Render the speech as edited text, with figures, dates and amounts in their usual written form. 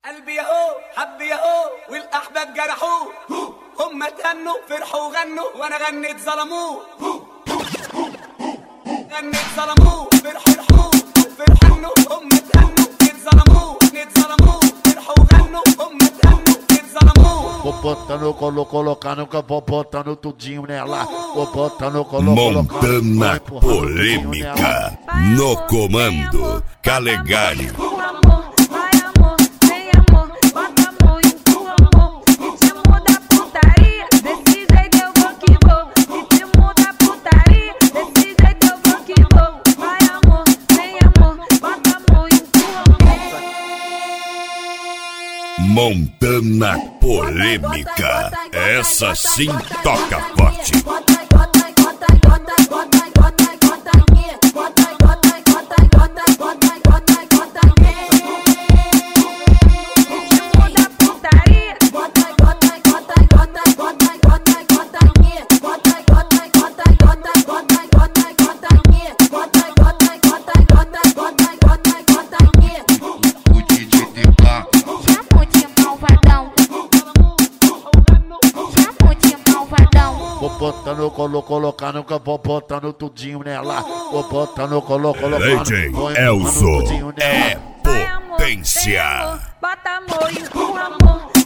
قلبي اهو حبي اهو والاحباب جرحوه هم تهنوا فرحوا وغنوا وانا غنيت ظلموه غنيت ظلموه فرحوا فرحوا هم تهنوا اتظلموه اتظلموه فرحوا وغنوا هم تهنوا اتظلموه. Vou botando, colocando, que eu vou botando tudinho nela. Vou botando, colocando. Montana Polêmica. No comando, Calegari. Montana Polêmica. Essa sim toca forte. Vou botando, colocando, que eu vou botando tudinho nela. Vou botando, colocando. DJ Elzo é potência. Bota amor e o amor.